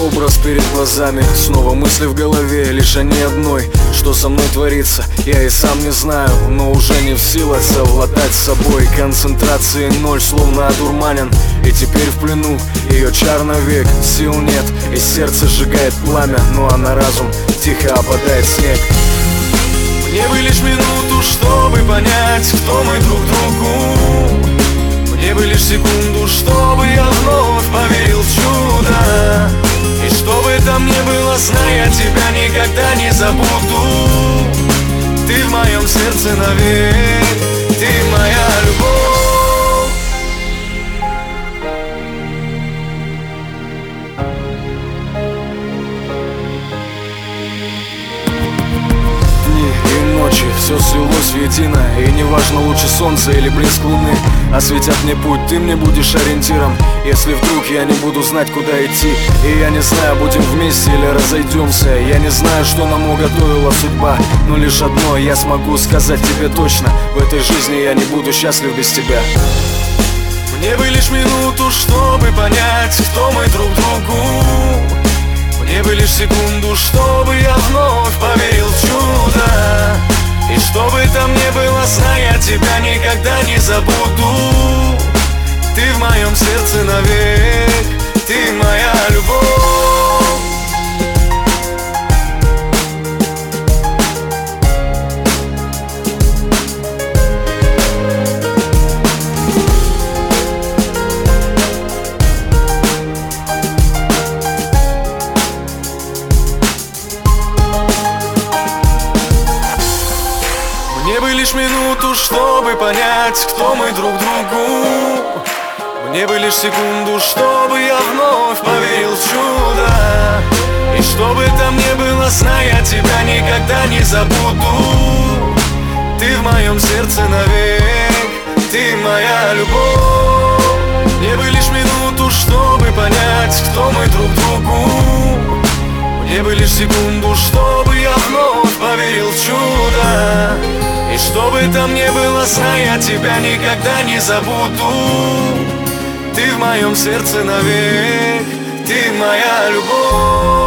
образ перед глазами, снова мысли в голове, лишь о ней одной. Что со мной творится, я и сам не знаю, но уже не в силах совладать с собой. Концентрации ноль, словно одурманен, и теперь в плену ее чар навек. Сил нет, и сердце сжигает пламя, ну а на разум тихо опадает снег. Мне бы лишь минуту, чтобы понять, кто мы друг другу. Мне бы лишь секунду, чтобы я вновь поверил в чудо. И что бы там ни было, зная тебя никогда не забуду. Ты в моем сердце навек, ты моя любовь. Дни и ночи, все слилось воедино, и неважно, лучше солнца или блеск луны осветят мне путь, ты мне будешь ориентиром. Если вдруг я не буду знать, куда идти, и я не знаю, будем вместе или разойдемся. Я не знаю, что нам уготовила судьба, но лишь одно я смогу сказать тебе точно: в этой жизни я не буду счастлив без тебя. Мне бы лишь минуту, чтобы понять, кто мы друг другу. Мне бы лишь секунду, чтобы я вновь поверил в чудо. И что бы там ни было, зная тебя никогда не забуду. Ты в моем сердце навек, ты моя любовь. Мне бы лишь минуту, чтобы понять, кто мы друг другу. Мне бы лишь секунду, чтобы я вновь поверил в чудо. И что бы там ни было, зная тебя никогда не забуду. Ты в моем сердце навек, ты моя любовь. Мне бы лишь минуту, чтобы понять, кто мы друг другу. Мне бы лишь секунду, чтобы я вновь поверил в чудо. И что бы там ни было, зная тебя никогда не забуду. Ты в моем сердце навек, ты моя любовь.